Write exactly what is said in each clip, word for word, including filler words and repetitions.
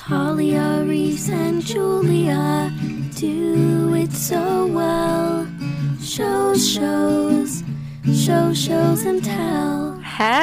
Talia, Reese, and Julia do it so well. Shows, shows, show, shows, and tell.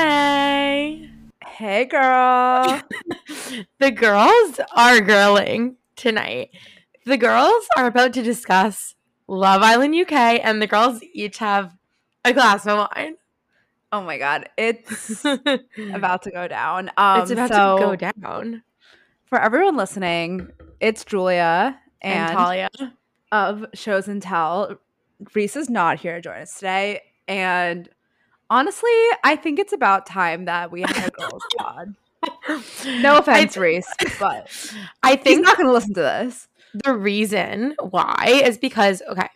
Hey. Hey, girl. The girls are girling tonight. The girls are about to discuss Love Island U K, and the girls each have a glass of wine. Oh my God. It's about to go down. Um, it's about so to go down. For everyone listening, it's Julia and, And Talia of Shows and Tell. Reese is not here to join us today. And honestly, I think it's about time that we have a girls pod. No offense, th- Reese, but I think he's not going to listen to this. The reason why is because, okay,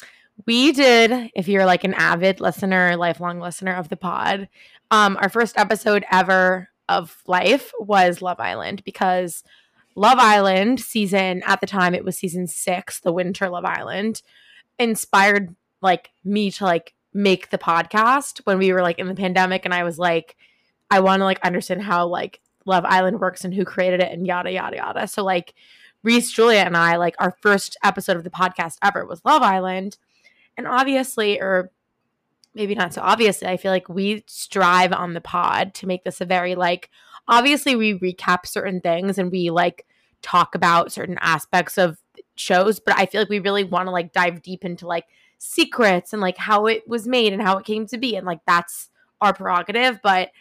we did, if you're like an avid listener, lifelong listener of the pod, um, our first episode ever of Life was Love Island, because Love Island season, at the time it was season six, the winter Love Island, inspired like me to like make the podcast when we were like in the pandemic, and I was like, I want to like understand how like Love Island works and who created it and yada yada yada. So like Reese, Julia, and I, like our first episode of the podcast ever was Love Island. And obviously, or maybe not so obviously, I feel like we strive on the pod to make this a very like, obviously we recap certain things and we like talk about certain aspects of shows, but I feel like we really want to like dive deep into like secrets and like how it was made and how it came to be. And like, that's our prerogative. But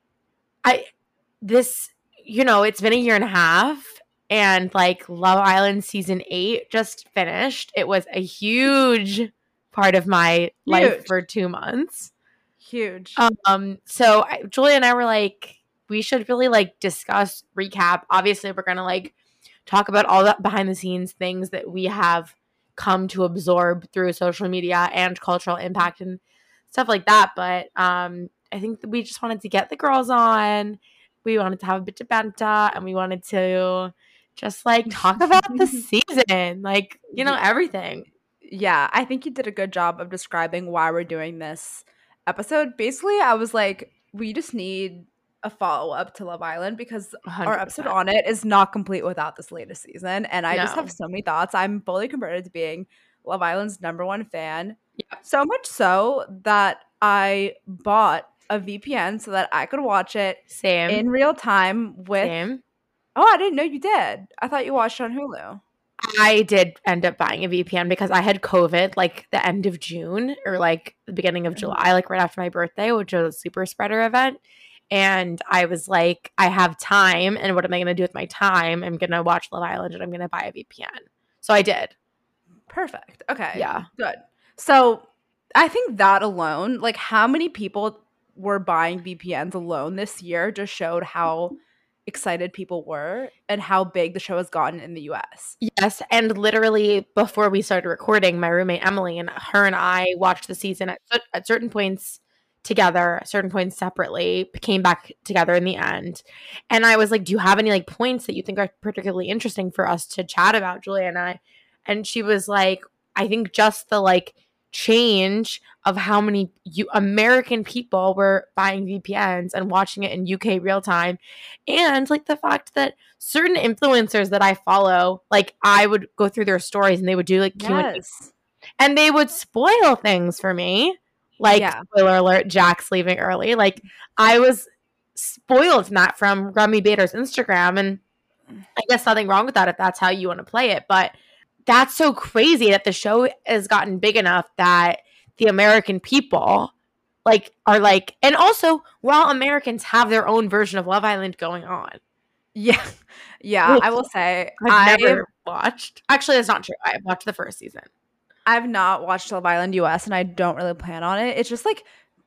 I, this, you know, it's been a year and a half. And like Love Island season eight just finished. It was a huge part of my huge. life for two months. Huge. Um. So I, Julia and I were like, we should really like discuss, recap. Obviously, we're gonna like talk about all the behind the scenes things that we have come to absorb through social media and cultural impact and stuff like that. But um, I think that we just wanted to get the girls on. We wanted to have a bit of banter, and we wanted to just like talk about the season, like, you know, everything. Yeah, I think you did a good job of describing why we're doing this episode. Basically, I was like, we just need a follow-up to Love Island because one hundred percent our episode on it is not complete without this latest season. And I no. just have so many thoughts. I'm fully converted to being Love Island's number one fan. Yeah. So much so that I bought a V P N so that I could watch it Same. in real time with Same. Oh, I didn't know you did. I thought you watched on Hulu. I did end up buying a V P N because I had COVID like the end of June or like the beginning of July, like right after my birthday, which was a super spreader event. And I was like, I have time. And what am I going to do with my time? I'm going to watch Love Island and I'm going to buy a V P N. So I did. Perfect. Okay. Yeah. Good. So I think that alone, like how many people were buying V P Ns alone this year just showed how excited people were and how big the show has gotten in the U S. Yes, and literally before we started recording, my roommate Emily and her and I watched the season at, at certain points together, certain points separately, came back together in the end. And I was like, do you have any like points that you think are particularly interesting for us to chat about, Julia and I? And she was like, I think just the like change of how many you American people were buying V P Ns and watching it in U K real time, and like the fact that certain influencers that I follow, like I would go through their stories and they would do like Q and A, yes. and they would spoil things for me, like yeah. spoiler alert, Jack's leaving early. Like I was spoiled in that from Rummy Bader's Instagram, and I guess nothing wrong with that if that's how you want to play it, but that's so crazy that the show has gotten big enough that the American people like are like, and also while Americans have their own version of Love Island going on. Yeah. Yeah. I will say I've never I've, watched. Actually, that's not true. I watched the first season. I've not watched Love Island U S and I don't really plan on it. It's just like,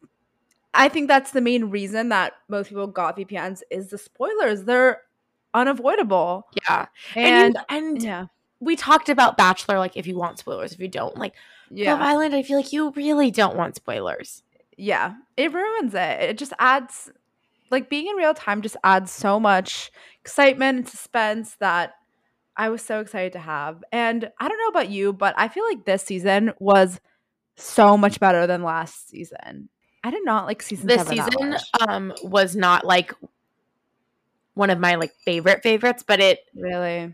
I think that's the main reason that most people got V P Ns is the spoilers. They're unavoidable. Yeah. And, and, you, and yeah. we talked about Bachelor, like if you want spoilers, if you don't, like yeah. Love Island, I feel like you really don't want spoilers. Yeah, it ruins it. It just adds, like being in real time just adds so much excitement and suspense that I was so excited to have. And I don't know about you, but I feel like this season was so much better than last season. I did not like season this seven. This season um, was not like one of my like favorite favorites, but it really,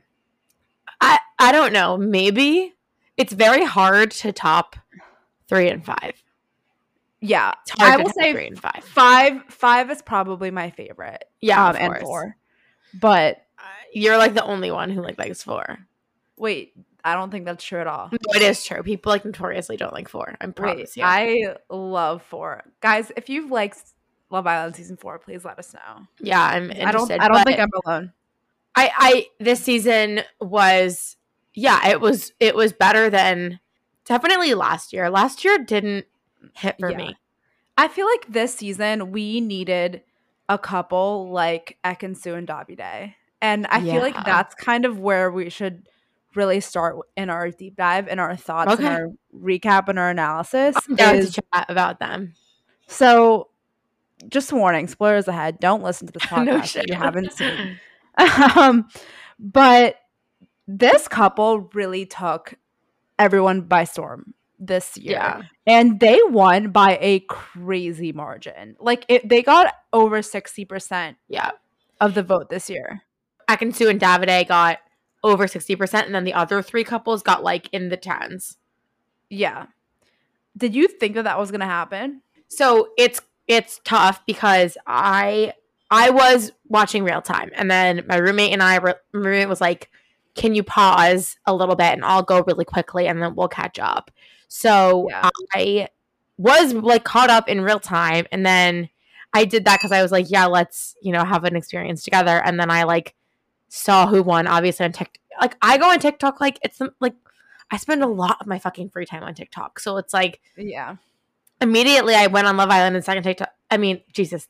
I I don't know. Maybe it's very hard to top three and five. Yeah, it's hard I to will say three and five. Five five is probably my favorite. Yeah, um, and four, but uh, you're like the only one who like likes four. Wait, I don't think that's true at all. No, it is true. People like notoriously don't like four. I'm promise you. I love four, guys. If you've liked Love Island season four, please let us know. Yeah, I'm interested. I don't. I don't think I'm alone. I, I this season was yeah, it was it was better than definitely last year. Last year didn't hit for yeah. me. I feel like this season we needed a couple like Ekin-Su and Davide, and I yeah. feel like that's kind of where we should really start in our deep dive and our thoughts okay. and our recap and our analysis. I'm down is, to chat about them. So, just warning, spoilers ahead. Don't listen to this podcast no if you haven't seen. um, but this couple really took everyone by storm this year. Yeah. And they won by a crazy margin. Like, it, they got over sixty percent yeah. of the vote this year. Ekin-Su and Davide got over sixty percent, and then the other three couples got like in the tens. Yeah. Did you think that that was going to happen? So it's it's tough because I I was watching real time, and then my roommate and I were, my roommate was like, can you pause a little bit and I'll go really quickly and then we'll catch up. So yeah. I was like caught up in real time, and then I did that because I was like, yeah, let's, you know, have an experience together. And then I like saw who won, obviously on TikTok. Like I go on TikTok, like it's like I spend a lot of my fucking free time on TikTok. So it's like, yeah. Immediately I went on Love Island and second TikTok. I mean, Jesus.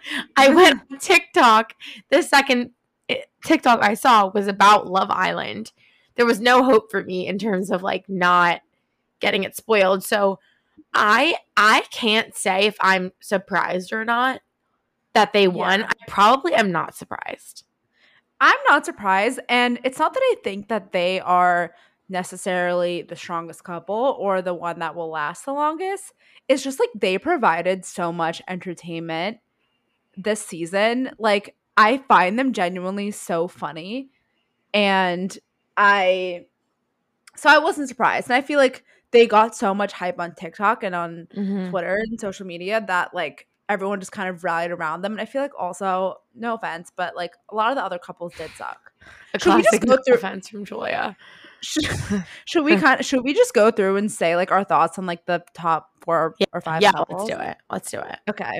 I went on TikTok. The second TikTok I saw was about Love Island. There was no hope for me in terms of like not getting it spoiled. So I I can't say if I'm surprised or not that they won. Yeah. I probably am not surprised. I'm not surprised. And it's not that I think that they are necessarily the strongest couple or the one that will last the longest. It's just like they provided so much entertainment this season. Like I find them genuinely so funny. And I so I wasn't surprised. And I feel like they got so much hype on TikTok and on mm-hmm. Twitter and social media that like everyone just kind of rallied around them. And I feel like also, no offense, but like a lot of the other couples did suck. A should we just go through offense from Julia? Should, should we kind of should we just go through and say like our thoughts on like the top four yeah, or five yeah couples? Let's do it. Let's do it. Okay.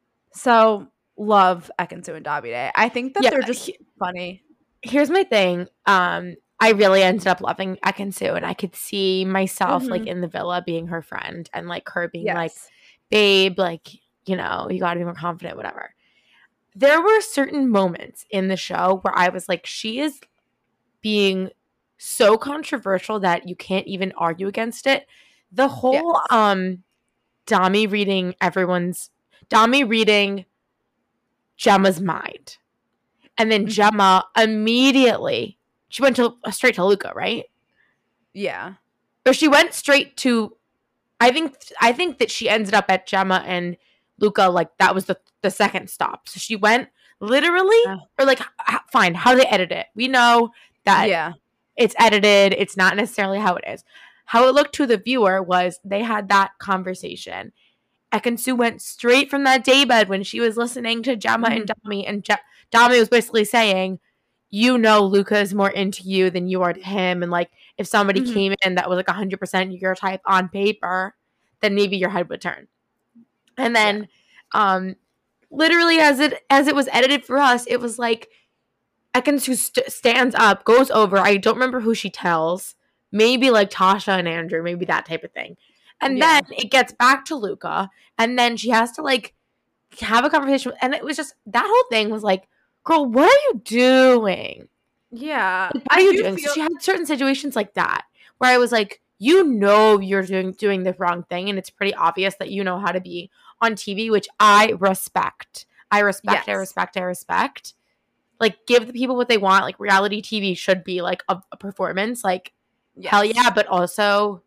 So love Ekin-Su and Davide. I think that yeah, they're just he, funny. Here's my thing. Um, I really ended up loving Ekin-Su, and I could see myself mm-hmm. like in the villa being her friend and like her being yes. like, babe, like, you know, you gotta be more confident, whatever. There were certain moments in the show where I was like, she is being so controversial that you can't even argue against it. The whole yes. um Dami reading everyone's Dami reading Gemma's mind. And then Gemma immediately she went to straight to Luca, right? Yeah. Or she went straight to I think I think that she ended up at Gemma and Luca, like that was the, the second stop. So she went literally uh, or like h- fine, how they edit it. We know that yeah. it's edited. It's not necessarily how it is. How it looked to the viewer was they had that conversation. Ekin-Su went straight from that daybed when she was listening to Gemma mm-hmm. and Dami. And Je- Dami was basically saying, you know Luca is more into you than you are to him. And like, if somebody mm-hmm. came in that was like one hundred percent your type on paper, then maybe your head would turn. And then yeah. um, literally as it as it was edited for us, it was like, Ekin-Su st- stands up, goes over. I don't remember who she tells. Maybe like Tasha and Andrew, maybe that type of thing. And yeah. then it gets back to Luca, and then she has to like have a conversation. And it was just that whole thing was like, girl, what are you doing? Yeah, like, what are I you doing? Feel- so she had certain situations like that where I was like, you know, you're doing doing the wrong thing, and it's pretty obvious that you know how to be on T V, which I respect. I respect. Yes. I respect. I respect. Like, give the people what they want. Like, reality T V should be, like, a, a performance. Like, yes. hell yeah. But also,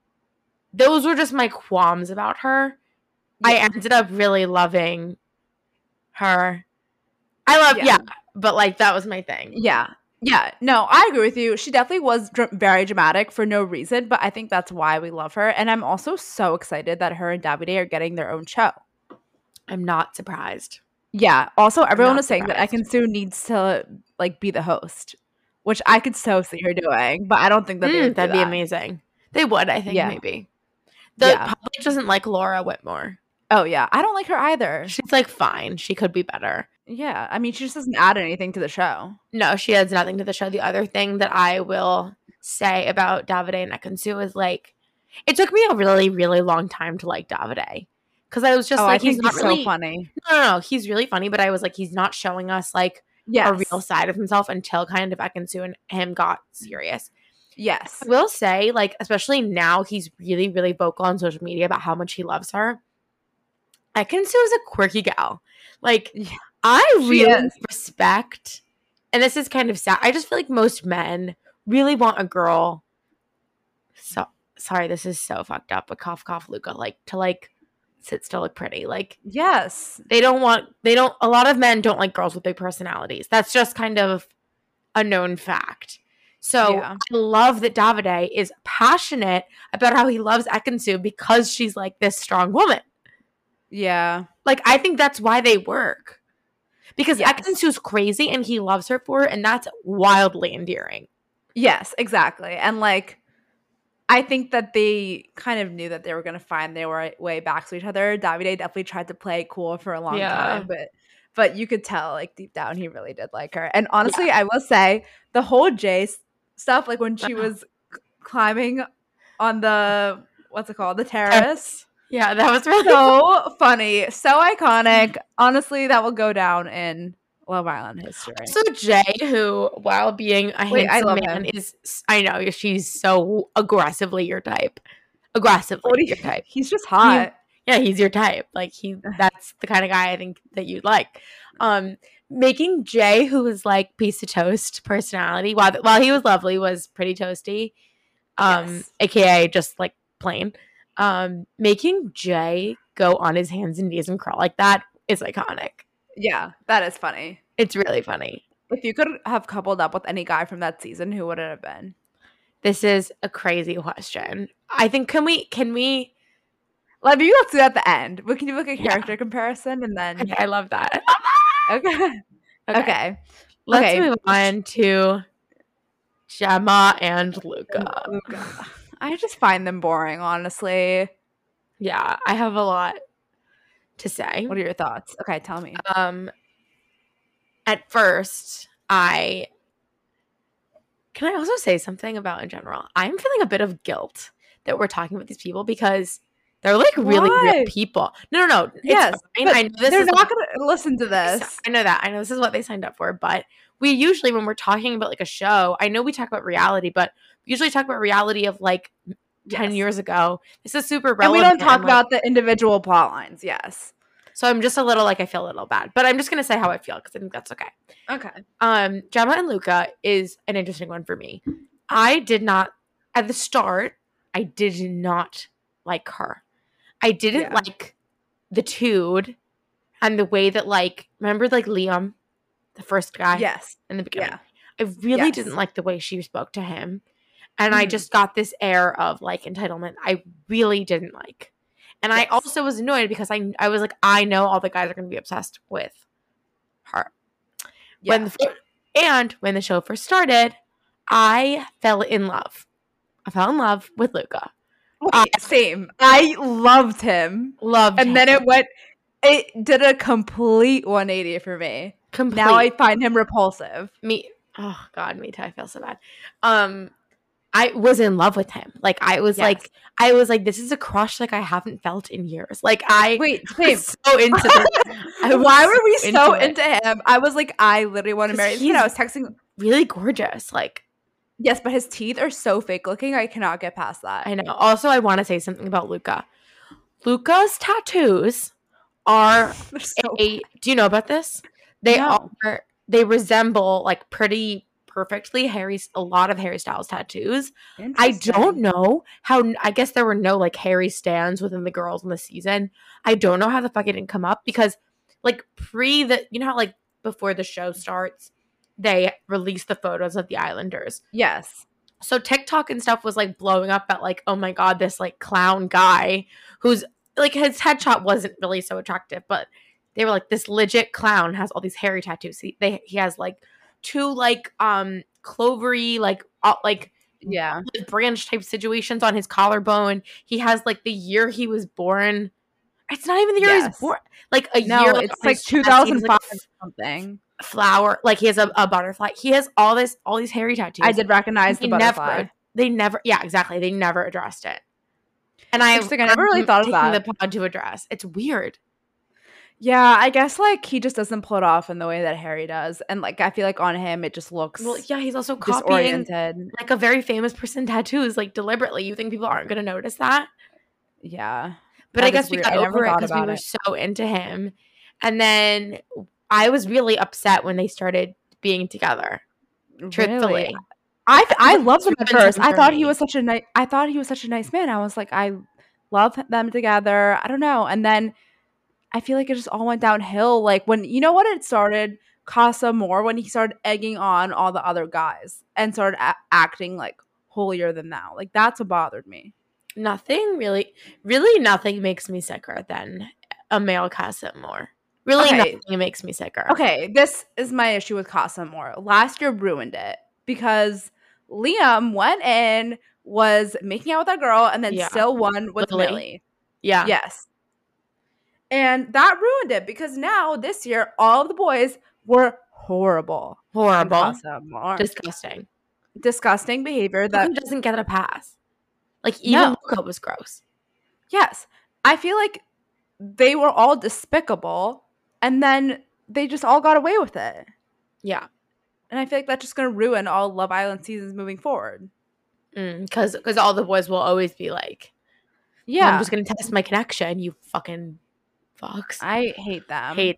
those were just my qualms about her. Yeah. I ended up really loving her. I love, yeah. yeah, but like that was my thing. Yeah. Yeah. No, I agree with you. She definitely was dr- very dramatic for no reason, but I think that's why we love her. And I'm also so excited that her and Davide are getting their own show. I'm not surprised. Yeah. Also, everyone was saying surprised. that Ekin-Su needs to like be the host, which I could so see her doing, but I don't think that mm, would that'd do be that. amazing. They would, I think, yeah. maybe. The yeah. public doesn't like Laura Whitmore. Oh, yeah. I don't like her either. She's like fine. She could be better. Yeah. I mean, she just doesn't add anything to the show. No, she adds nothing to the show. The other thing that I will say about Davide and Ekin-Su is like, it took me a really, really long time to like Davide. Because I was just oh, like, I he's think not he's really so funny. No, no, no. He's really funny, but I was like, he's not showing us like yes. a real side of himself until kind of Ekin-Su and him got serious. Yes. I will say, like, especially now, he's really, really vocal on social media about how much he loves her. Ekin-Su is a quirky gal. Like, yeah, I really respect, and this is kind of sad. I just feel like most men really want a girl. So sorry, this is so fucked up. But cough, cough, Luca. Like to like sit still, look pretty. Like yes, they don't want. They don't. A lot of men don't like girls with big personalities. That's just kind of a known fact. So yeah. I love that Davide is passionate about how he loves Ekin-Su because she's like this strong woman. Yeah. Like, I think that's why they work. Because yes. Ekin-Su's crazy and he loves her for it, and that's wildly endearing. Yes, exactly. And, like, I think that they kind of knew that they were going to find their way, way back to each other. Davide definitely tried to play it cool for a long yeah. time, but but you could tell, like, deep down he really did like her. And honestly, yeah. I will say, the whole Jay stuff, like, when she was c- climbing on the, what's it called, the terrace. Yeah, that was really so funny, so iconic. Honestly, that will go down in Love Island history. So Jay, who while being a Wait, handsome man, him. is I know she's so aggressively your type. Aggressively your type. He's just hot. He, yeah, he's your type. Like he, that's the kind of guy I think that you'd like. Um, making Jay, who was like piece of toast personality, while while he was lovely, was pretty toasty. Um, yes. A K A just like plain. Um, making Jay go on his hands and knees and crawl like that is iconic. Yeah, that is funny. It's really funny. If you could have coupled up with any guy from that season, who would it have been? This is a crazy question. I think can we can we let me let's do that at the end. We can do like a character yeah. comparison and then okay, I love that. okay. okay. Okay. Let's okay. move on to Gemma and Luca. Luca. I just find them boring, honestly. Yeah, I have a lot to say. What are your thoughts? Okay, tell me. Um, at first, I can I also say something about in general. I'm feeling a bit of guilt that we're talking about these people because they're like really Why? real people. No, no, no. It's yes, fine. I know this they're is not going to listen to this. I know that. I know this is what they signed up for, but we usually, when we're talking about like a show, I know we talk about reality, but we usually talk about reality of like ten yes. years ago. This is super relevant. And we don't talk and, about like, the individual plot lines. Yes. So I'm just a little like I feel a little bad, but I'm just gonna say how I feel because I think that's okay. Okay. Um, Gemma and Luca is an interesting one for me. I did not at the start. I did not like her. I didn't yeah. like the tude and the way that like remember like Liam, the first guy. Yes. In the beginning. Yeah. I really yes. didn't like the way she spoke to him. And mm. I just got this air of like entitlement I really didn't like. And yes. I also was annoyed because I I was like, I know all the guys are going to be obsessed with her. Yeah. When the, and when the show first started, I fell in love. I fell in love with Luca. Uh, Same. I loved him. Loved and him. then it went, it did a complete one eighty for me. Complete. Now I find him repulsive. Me, oh God, me too. I feel so bad. Um, I was in love with him. Like I was yes. like, I was like, this is a crush like I haven't felt in years. Like I wait, same. was so into this. Why were we so into, into him? I was like, I literally want to marry him. You know, I was texting. Really gorgeous. Like, yes, but his teeth are so fake looking. I cannot get past that. I know. Also, I want to say something about Luca. Luca's tattoos are so a. Do you know about this? They no. are. They resemble like pretty. perfectly Harry a lot of Harry Styles tattoos. I don't know how I guess there were no like Harry stands within the girls in the season. I don't know how the fuck it didn't come up because like pre the you know how like before the show starts, they release the photos of the Islanders. Yes. So TikTok and stuff was like blowing up at like, oh my God, this like clown guy who's like, his headshot wasn't really so attractive, but they were like, this legit clown has all these hairy tattoos. He, they, he has like two like um clovery, like, uh, like, yeah, branch type situations on his collarbone. He has like the year he was born. It's not even the year yes. he was born. Like a no, year. It's like two thousand five like something. Flower. Like he has a, a butterfly. He has all this, all these hairy tattoos. I did recognize the butterfly. Never, they never, yeah, exactly. They never addressed it. And I, I never really thought of that. The pod to address. It's weird. Yeah, I guess like he just doesn't pull it off in the way that Harry does, and like I feel like on him it just looks well. Yeah, he's also copying like a very famous person tattoos, like deliberately. You think people aren't going to notice that? Yeah, but I guess we got over it because we were so into him, and then I was really upset when they started being together. Truthfully, really? I I loved them at first. I thought he was such a nice. I thought he was such a nice man. I was like, I love them together. I don't know, and then. I feel like it just all went downhill. Like when, you know what, it started Casa Amor when he started egging on all the other guys and started a- acting like holier than thou. Like that's what bothered me. Nothing really, really nothing makes me sicker than a male Casa Amor. Really okay. Nothing makes me sicker. Okay, this is my issue with Casa Amor. Last year ruined it because Liam went in, was making out with that girl, and then yeah. still won with Lily. Millie. Yeah. Yes. And that ruined it because now this year, all of the boys were horrible. Horrible. Disgusting. Disgusting behavior that Luka doesn't get a pass. Like, even no. Luka was gross. Yes. I feel like they were all despicable and then they just all got away with it. Yeah. And I feel like that's just going to ruin all Love Island seasons moving forward. Because mm, all the boys will always be like, yeah, well, I'm just going to test my connection, you fucking... Fox. I hate them. Hate.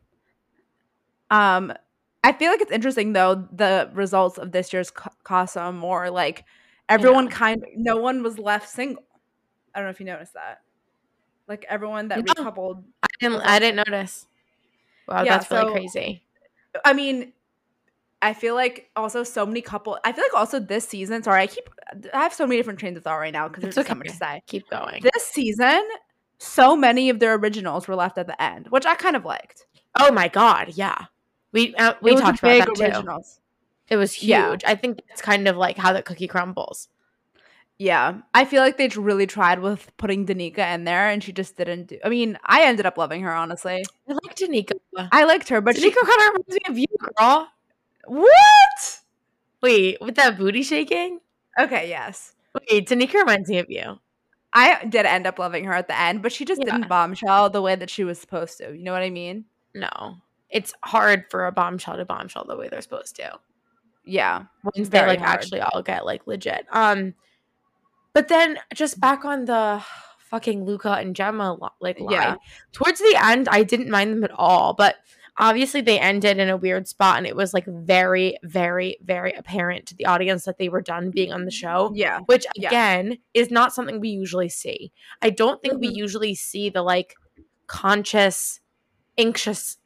Um, I feel like it's interesting though the results of this year's Casa Amor. Like everyone yeah. kind of, no one was left single. I don't know if you noticed that. Like everyone that no, recoupled. I didn't. I didn't notice. Wow, yeah, that's really so, crazy. I mean, I feel like also so many couple. I feel like also this season. Sorry, I keep. I have so many different trains of thought right now because there's okay. so much to say. Keep going. This season. So many of their originals were left at the end, which I kind of liked. Oh my God, yeah. We uh, we talked about that originals. too. It was huge. Yeah. I think it's kind of like how the cookie crumbles. Yeah. I feel like they really tried with putting Danica in there and she just didn't do. I mean, I ended up loving her, honestly. I like Danica. I liked her, but Danica she kind of reminds me of you, girl. What? Wait, with that booty shaking? Okay, yes. Wait, Danica reminds me of you. I did end up loving her at the end, but she just yeah. didn't bombshell the way that she was supposed to. You know what I mean? No. It's hard for a bombshell to bombshell the way they're supposed to. Yeah. Once they like hard. actually all get like legit. Um, But then just back on the fucking Luca and Gemma like line. Yeah. Towards the end, I didn't mind them at all, but obviously they ended in a weird spot and it was like very, very, very apparent to the audience that they were done being on the show. Yeah. Which again yeah. is not something we usually see. I don't think mm-hmm. we usually see the like conscious, anxious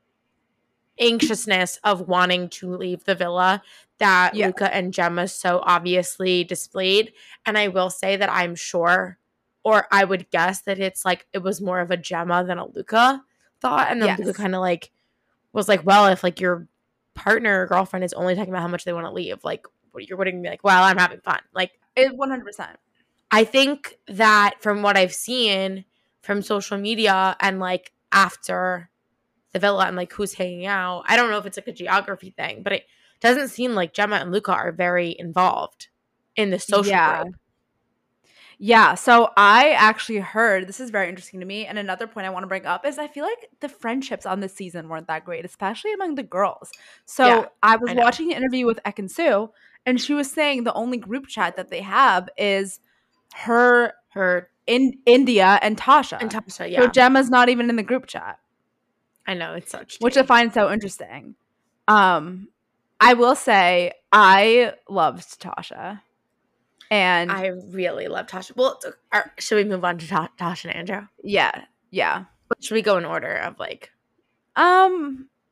anxiousness of wanting to leave the villa that yeah. Luca and Gemma so obviously displayed. And I will say that I'm sure, or I would guess that it's like it was more of a Gemma than a Luca thought. And then yes. Luca kind of like was like, well, if like your partner or girlfriend is only talking about how much they want to leave, like you're wouldn't be like, well, I'm having fun. Like it one hundred percent. I think that from what I've seen from social media and like after the villa and like who's hanging out, I don't know if it's like a geography thing, but it doesn't seem like Gemma and Luca are very involved in the social yeah. group. Yeah, so I actually heard, this is very interesting to me, and another point I want to bring up is I feel like the friendships on this season weren't that great, especially among the girls. So yeah, I was I watching an interview with Ekin-Su, and she was saying the only group chat that they have is her, her in India and Tasha. And Tasha, yeah. So Gemma's not even in the group chat. I know, it's such Which I find so interesting. Um, I will say, I loved Tasha. And I really love Tasha. Well, are, should we move on to Ta- Tasha and Andrew? Yeah, yeah. Should we go in order of like? Um,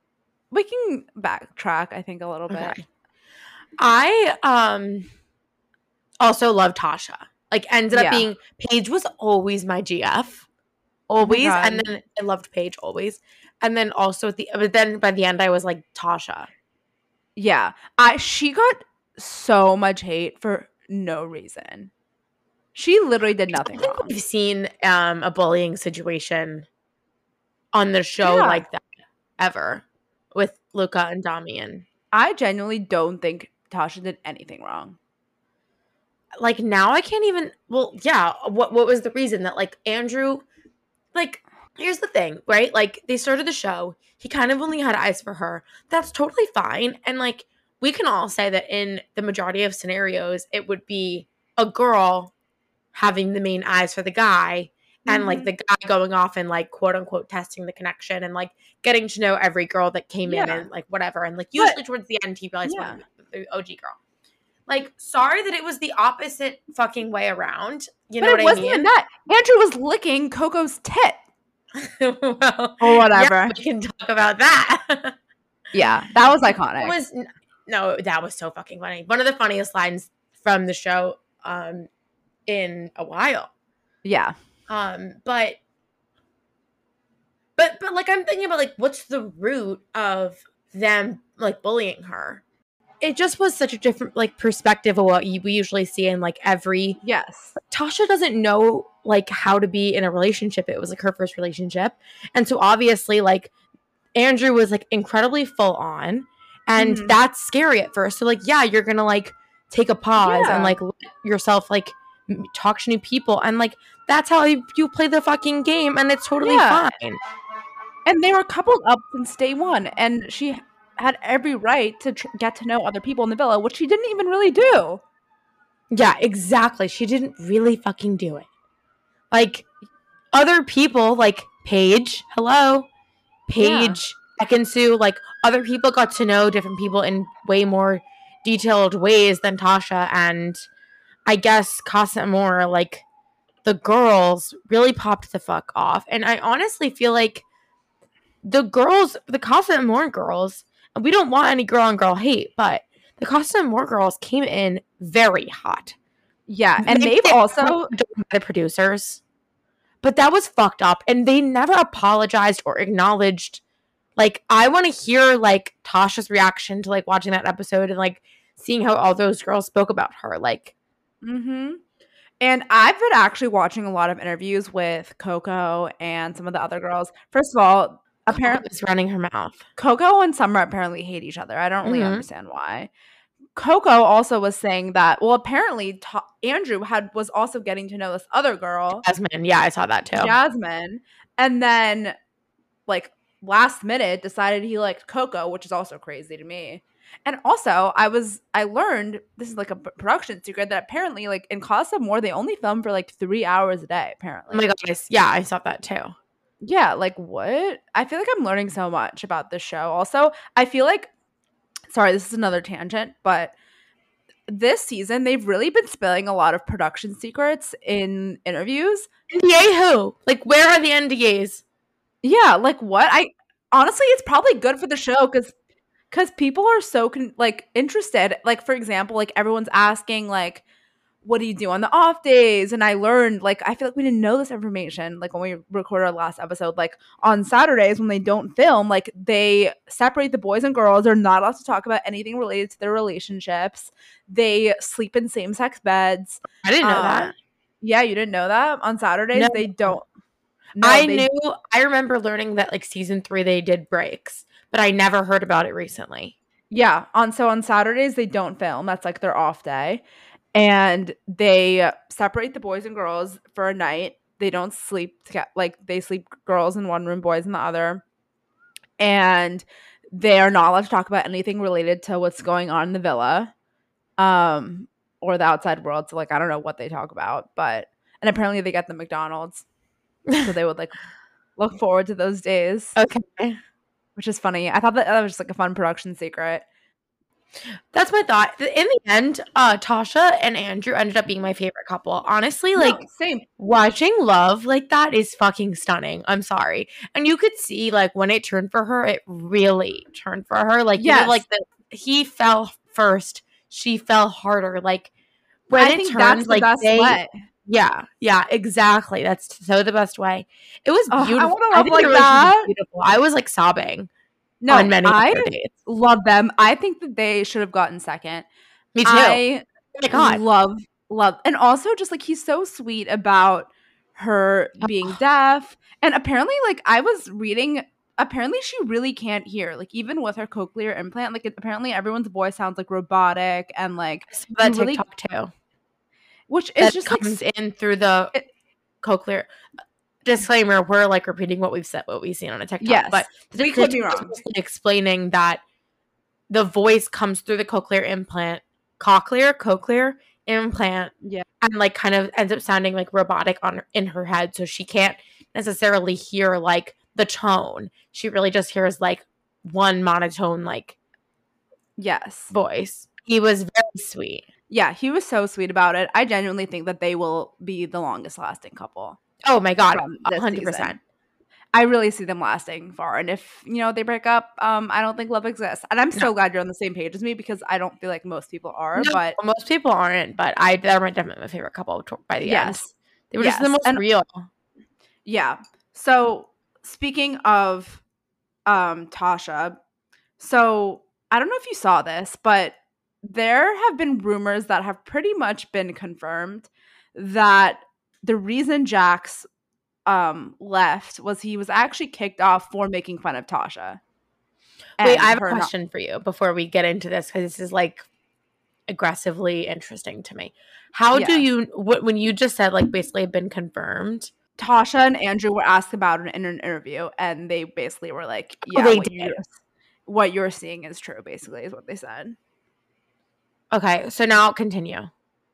we can backtrack, I think, a little bit. Okay. I um also love Tasha. Like, ended up Yeah. being Paige was always my G F, always, Oh and then I loved Paige always, and then also at the but then by the end I was like Tasha. Yeah, I she got so much hate for no reason. She literally did nothing I think wrong. we've seen um, a bullying situation on the show Yeah. like that ever with Luca and Damian. I genuinely don't think Tasha did anything wrong. Like, now I can't even, well, yeah, what what was the reason that, like, Andrew, like, here's the thing, right? Like, they started the show, he kind of only had eyes for her. That's totally fine. And, like, we can all say that in the majority of scenarios, it would be a girl having the main eyes for the guy, and, mm-hmm. like, the guy going off and, like, quote-unquote testing the connection and, like, getting to know every girl that came yeah. in and, like, whatever. And, like, usually but, towards the end, he realized yeah. one the O G girl. Like, sorry that it was the opposite fucking way around. You but know what I mean? It wasn't even that. Andrew was licking Coco's tit. Well, or whatever. Yeah, we can talk about that. Yeah, that was iconic. It was no, that was so fucking funny. One of the funniest lines from the show um, in a while. Yeah. Um, but, but, but, like, I'm thinking about, like, what's the root of them, like, bullying her? It just was such a different, like, perspective of what we usually see in, like, every... Yes. Tasha doesn't know, like, how to be in a relationship. It was, like, her first relationship. And so, obviously, like, Andrew was, like, incredibly full on. And mm-hmm. that's scary at first. So, like, yeah, you're gonna, like, take a pause yeah. and, like, let yourself, like, talk to new people. And, like, that's how you, you play the fucking game. And it's totally yeah. fine. And they were coupled up since day one. And she... had every right to tr- get to know other people in the villa, which she didn't even really do. Yeah, exactly. She didn't really fucking do it. Like, other people, like Paige, hello, Paige, yeah. Ekin-Su, like, other people got to know different people in way more detailed ways than Tasha, and I guess Casa Amor, like, the girls really popped the fuck off. And I honestly feel like the girls, the Casa Amor girls, and we don't want any girl-on-girl hate, but the Casa Amor girls came in very hot. Yeah, and they've also... the producers. But that was fucked up, and they never apologized or acknowledged. Like, I want to hear, like, Tasha's reaction to, like, watching that episode and, like, seeing how all those girls spoke about her. Like... Mm-hmm. And I've been actually watching a lot of interviews with Coco and some of the other girls. First of all... Apparently, is running her mouth. Coco and Summer apparently hate each other. I don't really mm-hmm. understand why. Coco also was saying that, well, apparently ta- Andrew had was also getting to know this other girl. Jasmine. Yeah, I saw that too. Jasmine. And then, like, last minute decided he liked Coco, which is also crazy to me. And also, I was, I learned, this is like a p- production secret, that apparently, like, in Casa Amor, they only film for, like, three hours a day, apparently. Oh my God. Yeah, I saw that too. Yeah, like, what? I feel like I'm learning so much about this show. Also, I feel like, sorry, this is another tangent, but this season, they've really been spilling a lot of production secrets in interviews. N D A who? Like, where are the N D As? Yeah, like, what? I honestly, it's probably good for the show because because people are so, con- like, interested. Like, for example, like, everyone's asking, like, what do you do on the off days? And I learned, like, I feel like we didn't know this information, like, when we recorded our last episode, like, on Saturdays when they don't film, like, they separate the boys and girls. They're not allowed to talk about anything related to their relationships. They sleep in same-sex beds. I didn't know um, that. Yeah, you didn't know that? On Saturdays, no. they don't. No, I they, knew, I remember learning that, like, season three, they did breaks, but I never heard about it recently. Yeah, on so on Saturdays, they don't film. That's, like, their off day. And they separate the boys and girls for a night. They don't sleep together. Like, they sleep girls in one room, boys in the other. And they are not allowed to talk about anything related to what's going on in the villa um, or the outside world. So, like, I don't know what they talk about. But, and apparently they get the McDonald's. So they would, like, look forward to those days. Okay. Which is funny. I thought that that was just, like, a fun production secret. That's my thought. In the end, uh, Tasha and Andrew ended up being my favorite couple. Honestly, like no, same. Watching love like that is fucking stunning. I'm sorry. And you could see like when it turned for her, it really turned for her. Like, yes. you know, like the he fell first, she fell harder. Like when I it think turns, that's the like best they, way. Yeah, yeah, exactly. That's so the best way. It was Oh, beautiful. I want to love I like that. Beautiful. I was like sobbing. No, on many I dates. love them. I think that they should have gotten second. Me too. I oh my God. love, love. And also just like he's so sweet about her being deaf. And apparently, like I was reading, apparently she really can't hear. Like even with her cochlear implant, like it, apparently everyone's voice sounds like robotic and like that really, TikTok too. Which is that just comes like, in through the it, cochlear. Disclaimer: we're like repeating what we've said, what we've seen on a TikTok. Yes, but we could be wrong. Explaining that the voice comes through the cochlear implant, cochlear, cochlear implant, yeah, and like kind of ends up sounding like robotic on in her head, so she can't necessarily hear like the tone. She really just hears like one monotone, like yes, voice. He was very sweet. Yeah, he was so sweet about it. I genuinely think that they will be the longest lasting couple. Oh my God, one hundred percent. I really see them lasting far. And if, you know, they break up, um, I don't think love exists. And I'm so no. glad you're on the same page as me because I don't feel like most people are. No, but most people aren't. But I, they're definitely my favorite couple by the yes. end. They were yes. just the most and, real. Yeah. So speaking of um, Tasha, so I don't know if you saw this, but there have been rumors that have pretty much been confirmed that the reason Jax um, left was he was actually kicked off for making fun of Tasha. Wait, I have a question not- for you before we get into this because this is like aggressively interesting to me. How yeah. do you, what, when you just said like basically been confirmed? Tasha and Andrew were asked about it in an interview and they basically were like, yeah, oh, they what, did. You're, what you're seeing is true, basically is what they said. Okay, so now continue.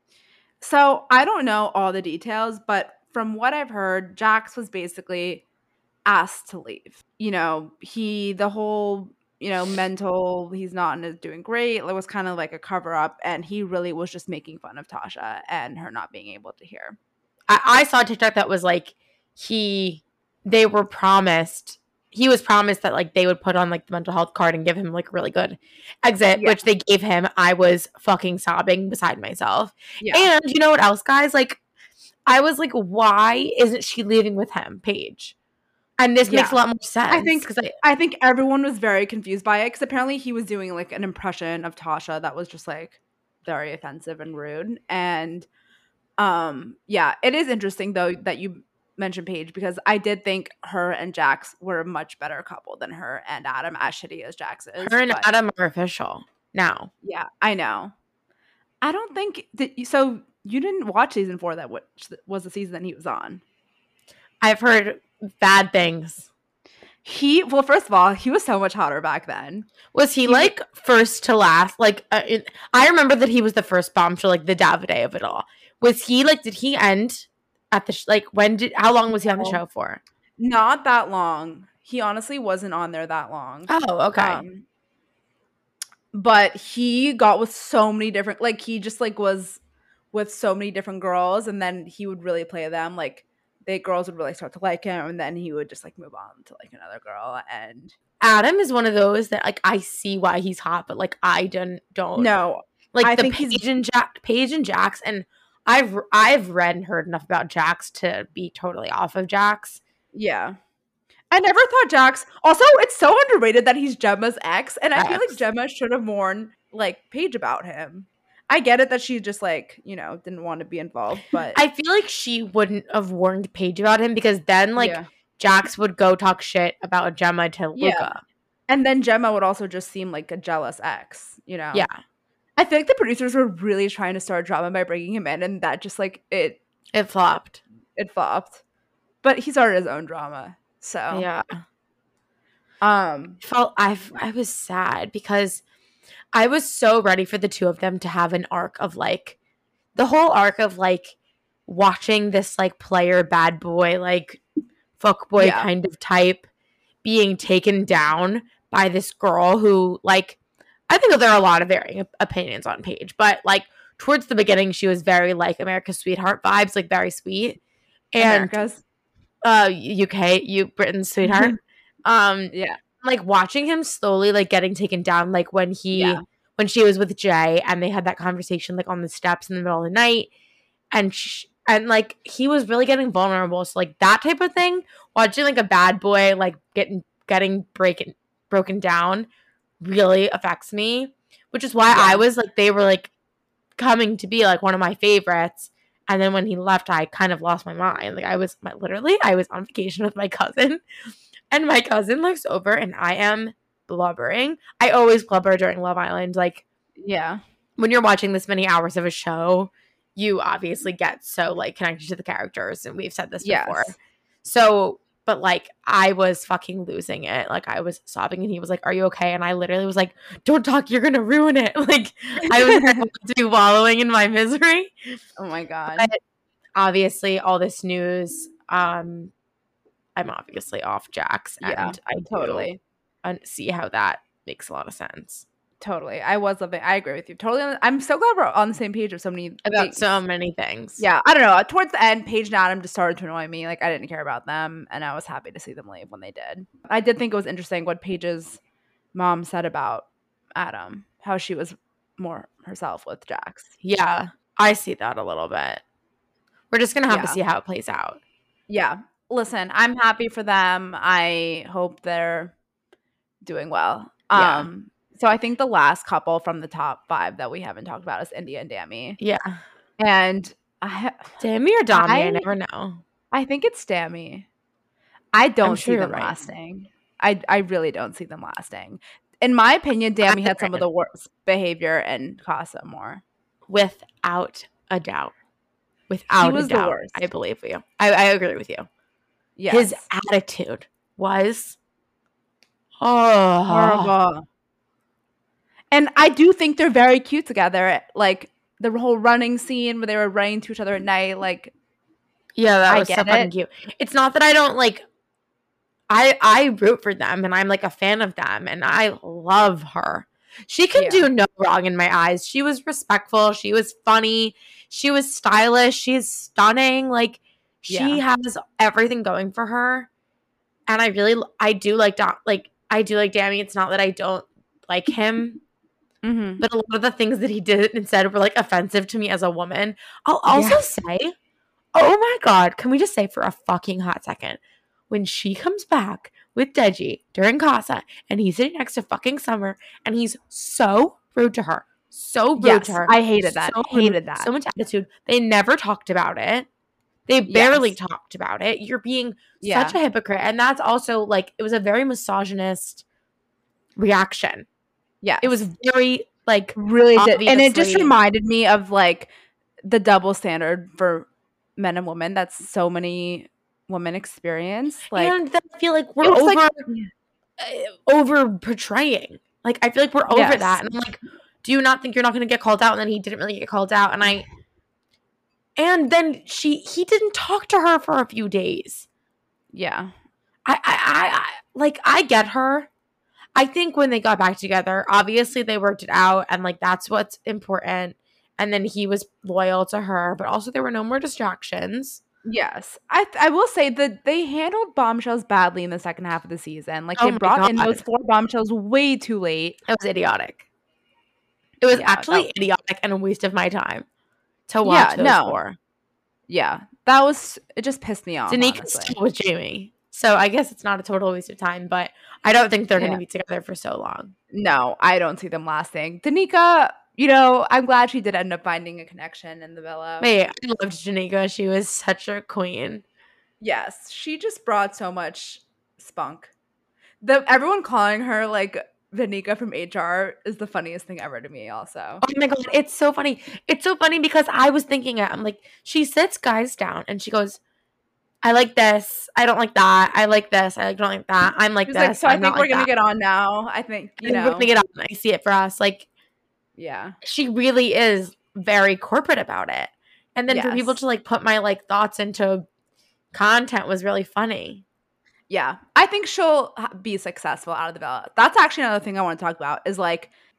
So I don't know all the details, but from what I've heard, Jax was basically asked to leave. You know, he, the whole, you know, mental, he's not doing great. It was kind of like a cover up. And he really was just making fun of Tasha and her not being able to hear. I, I saw a TikTok that was like, he, they were promised, he was promised that like they would put on like the mental health card and give him like a really good exit, yeah. which they gave him. I was fucking sobbing beside myself. Yeah. And you know what else, guys? Like, I was like, why isn't she leaving with him, Paige? And this yeah. makes a lot more sense. I think because I, I think everyone was very confused by it because apparently he was doing like an impression of Tasha that was just like very offensive and rude. And um, yeah, it is interesting though that you mentioned Paige because I did think her and Jax were a much better couple than her and Adam, as shitty as Jax is. Her and but, Adam are official now. Yeah, I know. I don't think that. So you didn't watch season four, that which was the season that he was on. I've heard bad things. He well, first of all, he was so much hotter back then. Was he, he like first to last? Like uh, it, I remember that he was the first bombshell, like the Davide of it all. Was he like? Did he end at the sh- like? When did? How long was he on the show for? Not that long. He honestly wasn't on there that long. Oh, okay. Um, but he got with so many different. Like he just like was with so many different girls, and then he would really play them. Like the girls would really start to like him, and then he would just like move on to like another girl. And Adam is one of those that like I see why he's hot, but like I don't don't no like I the think Paige he's- and Jack, Paige and Jax, and I've I've read and heard enough about Jax to be totally off of Jax. Yeah. I never thought Jax. Also, it's so underrated that he's Gemma's ex, and I ex. feel like Gemma should have warned like Paige about him. I get it that she just like, you know, didn't want to be involved, but I feel like she wouldn't have warned Paige about him because then like yeah. Jax would go talk shit about Gemma to Luca. Yeah. And then Gemma would also just seem like a jealous ex, you know? Yeah. I think the producers were really trying to start drama by bringing him in, and that just like it it flopped. It flopped. But he started his own drama. So yeah. Um felt I I was sad because I was so ready for the two of them to have an arc of like the whole arc of like watching this like player bad boy like fuck boy yeah. kind of type being taken down by this girl who like I think that there are a lot of varying opinions on Paige, but like towards the beginning, she was very like America's sweetheart vibes, like very sweet. And America's uh U K, you Britain's sweetheart. um yeah. Like watching him slowly like getting taken down, like when he Yeah. when she was with Jay and they had that conversation like on the steps in the middle of the night, and sh- and like he was really getting vulnerable. So like that type of thing, watching like a bad boy like getting getting breaking broken down really affects me, which is why Yeah. I was like they were like coming to be like one of my favorites. And then when he left, I kind of lost my mind. Like I was my, literally I was on vacation with my cousin, and my cousin looks over and I am blubbering. I always blubber during Love Island. Like Yeah. when you're watching this many hours of a show, you obviously get so like connected to the characters, and we've said this before. Yes. So, but like I was fucking losing it. Like I was sobbing, and he was like, "Are you okay?" And I literally was like, "Don't talk, you're gonna ruin it." Like I was going to be wallowing in my misery. Oh my god. But obviously, all this news, um, I'm obviously off Jax, and Yeah, I totally. and see how that makes a lot of sense. Totally. I was loving I agree with you. Totally. I'm so glad we're on the same page of so many About things. so many things. Yeah, I don't know. Towards the end, Paige and Adam just started to annoy me. Like I didn't care about them, and I was happy to see them leave when they did. I did think it was interesting what Paige's mom said about Adam, how she was more herself with Jax. Yeah, I see that a little bit. We're just gonna have to Yeah. see how it plays out. Yeah. Listen, I'm happy for them. I hope they're doing well. Yeah. Um, so I think the last couple from the top five that we haven't talked about is India and Dami. Yeah, And I Dami or Dami, I, I- never know. I think it's Dami. I don't sure see you're them right. lasting. I I really don't see them lasting. In my opinion, Dami had some of the worst behavior in Casa more. Without a doubt. Without was a the doubt. worst. I believe you. I, I agree with you. Yes. His attitude was oh horrible. And I do think they're very cute together. Like the whole running scene where they were running to each other at night. Like Yeah, that I was so get fucking it. cute. It's not that I don't like I I root for them and I'm like a fan of them and I love her. She can Yeah. do no wrong in my eyes. She was respectful, she was funny, she was stylish, she's stunning. Like she Yeah. has everything going for her. And I really I do like Da- like I do like Dami. It's not that I don't like him, mm-hmm. but a lot of the things that he did instead were like offensive to me as a woman. I'll also Yeah. say, oh my God, can we just say for a fucking hot second, when she comes back with Deji during Casa and he's sitting next to fucking Summer and he's so rude to her, so rude Yes, to her. I hated that. so Hated rude, that. So much attitude. They never talked about it. They barely Yes. talked about it. You're being Yeah. such a hypocrite. And that's also like, it was a very misogynist reaction. Yeah. It was very like, really did. And it just obviously- reminded me of like the double standard for men and women that so many women experience. Like and then I feel like we're it was over, like- uh, over portraying. Like, I feel like we're over Yes. that. And I'm like, do you not think you're not going to get called out? And then he didn't really get called out. And I, and then she, he didn't talk to her for a few days. yeah. I, I, I, I like, I get her. I think when they got back together, obviously they worked it out and like that's what's important. And then he was loyal to her, but also there were no more distractions. Yes. I I will say that they handled bombshells badly in the second half of the season. Like Oh they my brought in God. those four bombshells way too late. It was idiotic. It was Yeah, actually that- idiotic and a waste of my time to watch Yeah, those no. four. Yeah. That was it just pissed me off. Danica's honestly. still with Jamie. So I guess it's not a total waste of time, but I don't think they're going Yeah. to be together for so long. No, I don't see them lasting. Danica, you know, I'm glad she did end up finding a connection in the villa. Wait, I loved Danica. She was such a queen. Yes, she just brought so much spunk. The everyone calling her like Danica from H R is the funniest thing ever to me. Also, Oh my God, it's so funny. It's so funny because I was thinking it. I'm like, she sits guys down and she goes, I like this. I don't like that. I like this. I don't like that. I'm like she's this. like, so I I'm think not we're like gonna that. get on now. I think you And know, we're gonna get on. I see it for us. Like, yeah, she really is very corporate about it. And then for people Yes. to like put my like thoughts into content was really funny. yeah. I think she'll ha- be successful out of the villa. That's actually another thing I want to talk about. Is like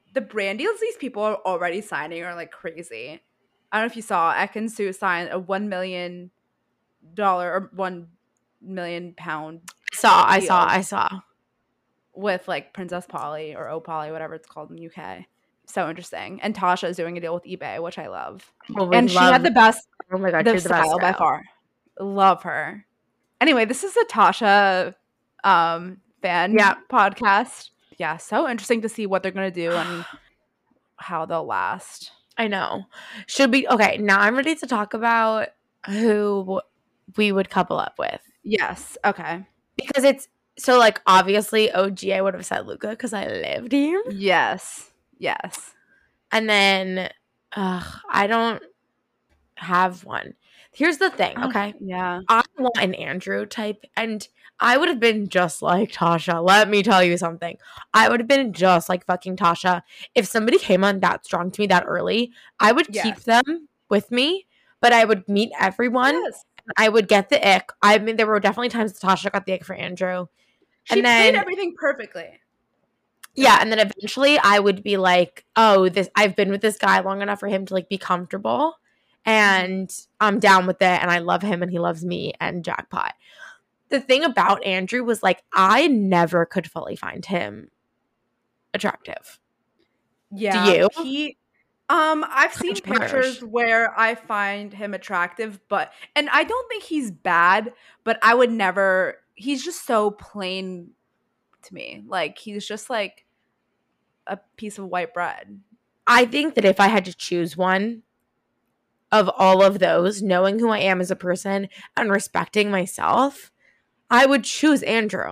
the brand deals these people are already signing are like crazy. I don't know if you saw Ekin-Su signed a one million dollar or one million pound. I saw, I saw, I saw. With like Princess Polly or O'Polly, whatever it's called in the U K. So interesting. And Tasha is doing a deal with eBay, which I love. Oh, and she had the best. Oh my god, the she's the best style by far. Love her. Anyway, this is a Tasha um, fan yeah. podcast. Yeah, so interesting to see what they're gonna do and how they'll last. I know. Should we? Okay, now I'm ready to talk about who we would couple up with. Yes. Okay. Because it's so like obviously O G I would have said Luca because I lived him. Yes. Yes. And then uh, I don't have one. Here's the thing, okay? Oh, yeah. I want an Andrew type, and I would have been just like Tasha. Let me tell you something. I would have been just like fucking Tasha. If somebody came on that strong to me that early, I would yes. keep them with me, but I would meet everyone. Yes. And I would get the ick. I mean, there were definitely times Tasha got the ick for Andrew. She and then, played everything perfectly. Yeah, and then eventually I would be like, oh, this I've been with this guy long enough for him to like be comfortable. And I'm down with it, and I love him, and he loves me, and jackpot. The thing about Andrew was, like, I never could fully find him attractive. Yeah. Do you? He, um, I've seen pictures where I find him attractive, but, and I don't think he's bad, but I would never, he's just so plain to me. Like, he's just, like, a piece of white bread. I think that if I had to choose one, of all of those, knowing who I am as a person and respecting myself, I would choose Andrew.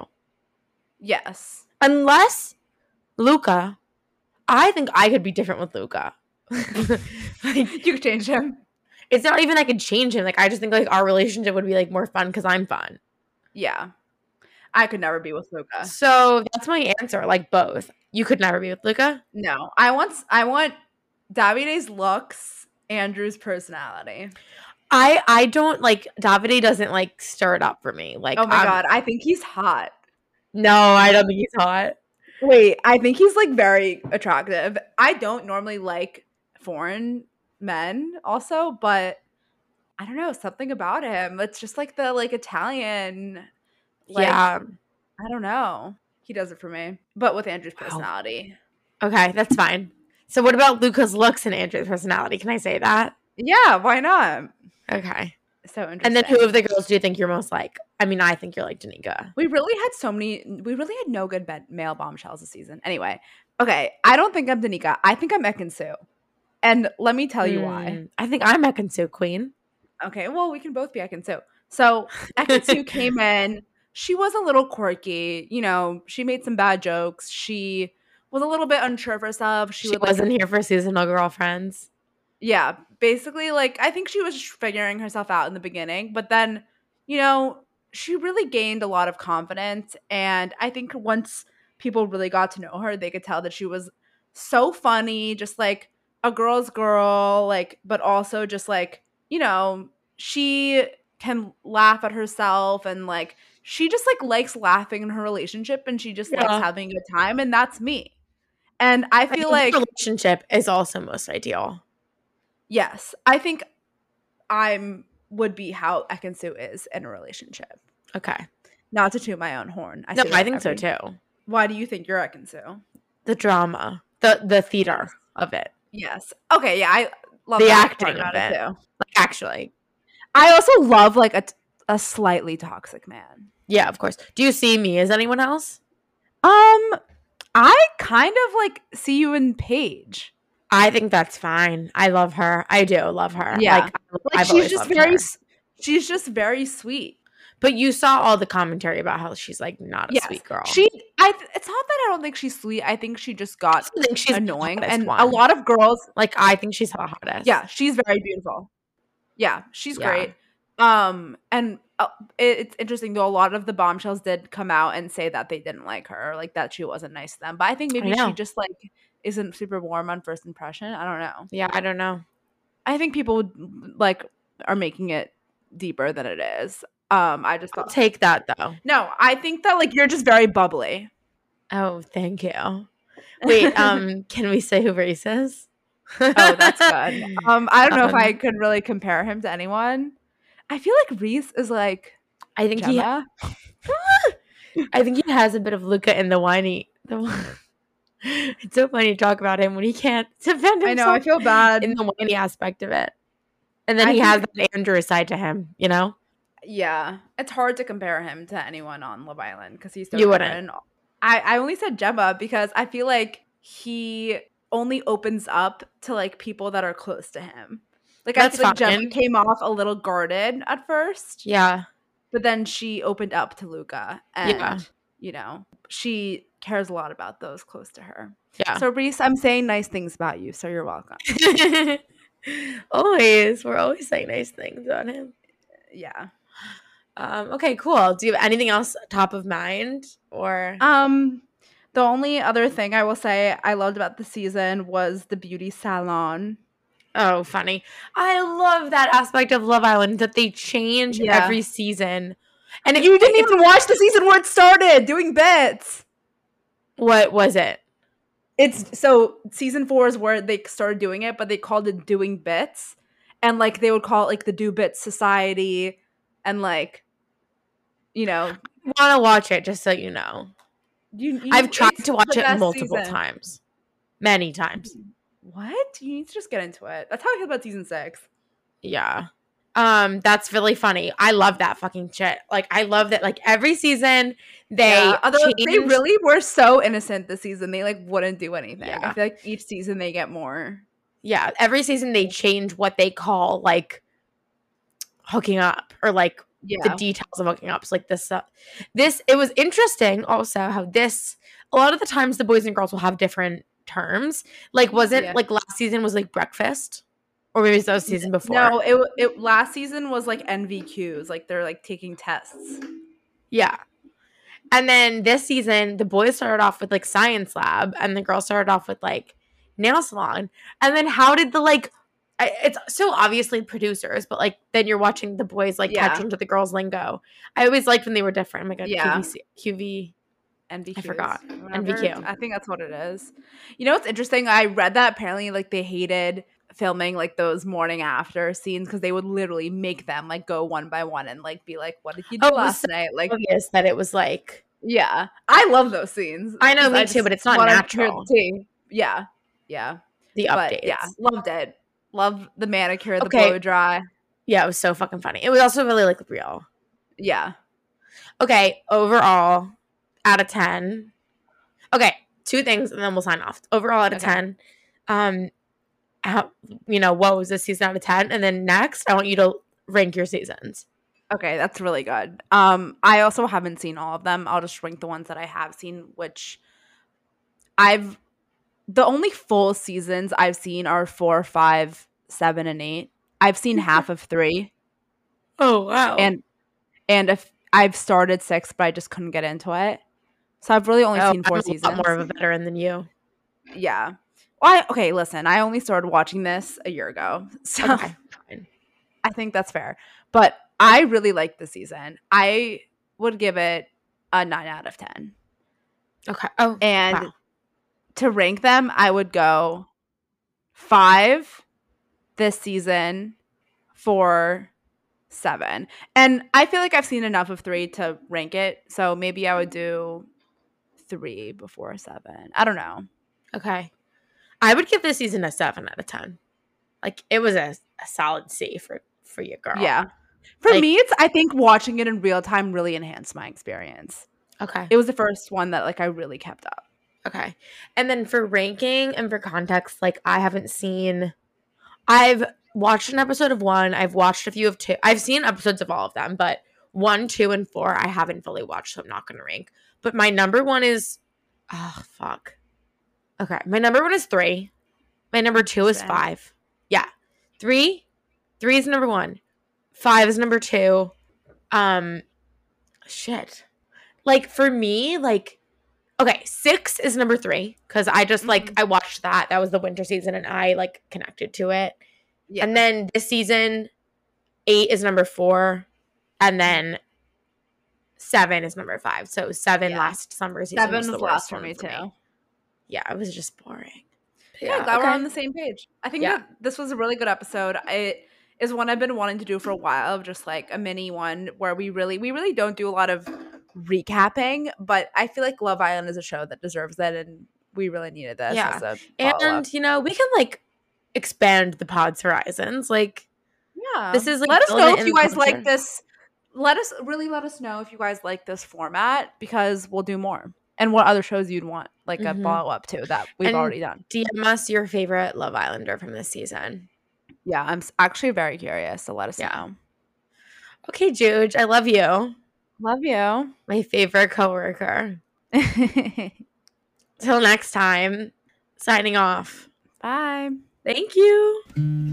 Yes. Unless Luca. I think I could be different with Luca. Like, you could change him. It's not even I could change him. Like, I just think like our relationship would be like more fun because I'm fun. Yeah. I could never be with Luca. So that's my answer. Like both. You could never be with Luca? No. I want I want Davide's looks, Andrew's personality. I I don't like Davide doesn't like stir it up for me. Like, oh my um, god, I think he's hot. No, I don't think he's hot. Wait, I think he's like very attractive. I don't normally like foreign men also, but I don't know, something about him. It's just like the like Italian. Like, yeah. I don't know. He does it for me. But with Andrew's personality. Oh. Okay, that's fine. So what about Luca's looks and Andrew's personality? Can I say that? Yeah, why not? Okay. So interesting. And then who of the girls do you think you're most like? I mean, I think you're like Danica. We really had so many, we really had no good bed, male bombshells this season. Anyway, okay, I don't think I'm Danica. I think I'm Ekin-Su. And let me tell you mm, why. I think I'm Ekin-Su, queen. Okay, well, we can both be Ekin-Su. So Ekin-Su came in. She was a little quirky. You know, she made some bad jokes. She was a little bit unsure of herself. She, she would, wasn't like, here for seasonal girlfriends. Yeah, basically, like, I think she was figuring herself out in the beginning. But then, you know, she really gained a lot of confidence. And I think once people really got to know her, they could tell that she was so funny, just like a girl's girl, like, but also just like, you know, she can laugh at herself and like, she just like likes laughing in her relationship and she just yeah. likes having a good time. And that's me. And I feel I think like relationship is also most ideal. Yes. I think I'm would be how Ekin-Su is in a relationship. Okay. Not to toot my own horn. I no, I think every, so too. Why do you think you're Ekin-Su? The drama. The the theater of it. Yes. Okay, yeah, I love the that acting of it. it too. Like actually. I also love like a a slightly toxic man. Yeah, of course. Do you see me as anyone else? Um I kind of like see you in Paige. I think that's fine. I love her. I do love her. Yeah, like, like she's just very, her. she's just very sweet. But you saw all the commentary about how she's like not a yes. sweet girl. She, I. It's not that I don't think she's sweet. I think she just got I think she's annoying, and one. a lot of girls like. I think she's the hottest. Yeah, she's very beautiful. Yeah, she's yeah. great. Um, and uh, it, it's interesting though. A lot of the bombshells did come out and say that they didn't like her, like that she wasn't nice to them. But I think maybe I she just like. isn't super warm on first impression. I don't know. Yeah, I don't know. I think people would, like are making it deeper than it is. Um, I just thought, I'll take that though. No, I think that like you're just very bubbly. Oh, thank you. Wait, um, can we say who Reese is? Oh, that's good. Um, I don't know um, if I could really compare him to anyone. I feel like Reese is like I think Gemma. he I think he has a bit of Luca in the whiny the It's so funny to talk about him when he can't defend himself. I know, I feel bad in the whiny aspect of it. And then I he has that Andrew side to him, you know? Yeah. It's hard to compare him to anyone on Love Island because he's so you different. Wouldn't. I, I only said Gemma because I feel like he only opens up to like people that are close to him. Like That's I feel like fine. Gemma came off a little guarded at first. Yeah. But then she opened up to Luca. And, yeah. you know, she cares a lot about those close to her. Yeah. So, Reese, I'm saying nice things about you, so you're welcome. Always. We're always saying nice things about him. Yeah. Um, okay, cool. Do you have anything else top of mind? Or Um, the only other thing I will say I loved about the season was the beauty salon. Oh, funny. I love that aspect of Love Island that they change yeah. every season. And you didn't even watch the season where it started doing bits. What was it? It's so season four is where they started doing it, but they called it doing bits. And like they would call it like the Do Bits Society and like, you know. I want to watch it just so you know. You, you I've tried to watch it multiple season. times. Many times. What? You need to just get into it. That's how I feel about season six. Yeah. Um, that's really funny. I love that fucking shit. Like, I love that, like, every season they yeah, although they really were so innocent this season. They, like, wouldn't do anything. Yeah. I feel like each season they get more. Yeah, every season they change what they call, like, hooking up or, like, yeah. the details of hooking up. So, like, this, uh, this, it was interesting also how this, a lot of the times the boys and girls will have different terms. Like, wasn't, yeah. like, last season was, like, breakfast? Or maybe it was the season before. No, it, it last season was, like, N V Qs. Like, they're, like, taking tests. Yeah. And then this season, the boys started off with, like, science lab, and the girls started off with, like, nail salon. And then how did the, like, I, it's so obviously producers, but, like, then you're watching the boys, like, yeah. catch into the girls' lingo. I always liked when they were different. Oh, my God. Yeah. Q V C, Q V. N V Qs. I forgot. Whatever. N V Q. I think that's what it is. You know what's interesting? I read that apparently, like, they hated filming, like, those morning after scenes because they would literally make them, like, go one by one and, like, be like, what did you do oh, last so night? Like, obvious that it was, like. Yeah. I love those scenes. I know, me I too, but it's not natural. Yeah. Yeah. The but, updates. Yeah. Loved it. Love the manicure, the okay. blow dry. Yeah, it was so fucking funny. It was also really, like, real. Yeah. Okay, overall, out of ten. Okay, two things, and then we'll sign off. Overall, out of okay. ten. Um, how, you know, what was this season out of ten? And then next, I want you to rank your seasons. Okay, that's really good. Um, I also haven't seen all of them. I'll just rank the ones that I have seen, which I've the only full seasons I've seen are four, five, seven, and eight. I've seen half of three. Oh wow! And and if I've started six, but I just couldn't get into it. So I've really only oh, seen four I'm seasons. A lot more of a veteran than you. Yeah. Well, I, okay, listen. I only started watching this a year ago, so okay, fine. I think that's fair. But I really liked the season. I would give it a nine out of ten. Okay. Oh, and wow. to rank them, I would go five this season, four, seven. And I feel like I've seen enough of three to rank it. So maybe I would do three before seven. I don't know. Okay. I would give this season a seven out of ten. Like, it was a, a solid C for, for you, girl. Yeah. For like, me, it's, I think watching it in real time really enhanced my experience. Okay. It was the first one that, like, I really kept up. Okay. And then for ranking and for context, like, I haven't seen, I've watched an episode of one. I've watched a few of two. I've seen episodes of all of them, but one, two, and four, I haven't fully watched, so I'm not going to rank. But my number one is, oh, fuck. Okay. My number one is three. My number two is five. Yeah. Three. Three is number one. Five is number two. Um, shit. Like, for me, like, okay, six is number three because I just, like, mm-hmm. I watched that. That was the winter season, and I, like, connected to it. Yeah. And then this season, eight is number four, and then seven is number five. So seven yeah. last summer season seven was the was worst last for one me, for too. Me. yeah, it was just boring. Yeah, yeah, glad okay. we're on the same page. I think yeah. that this was a really good episode. It is one I've been wanting to do for a while, just like a mini one where we really, we really don't do a lot of recapping, but I feel like Love Island is a show that deserves that, and we really needed this. Yeah, as a and you know, we can like expand the pod's horizons. Like, yeah, this is like let us know if you guys like this. Let us really let us know if you guys like this format, because we'll do more. And what other shows you'd want, like mm-hmm. a follow up to that we've and already done. D M us your favorite Love Islander from this season. Yeah, I'm actually very curious, so let us yeah. know. Okay, Juge, I love you. Love you. My favorite coworker. Till next time, signing off. Bye. Thank you.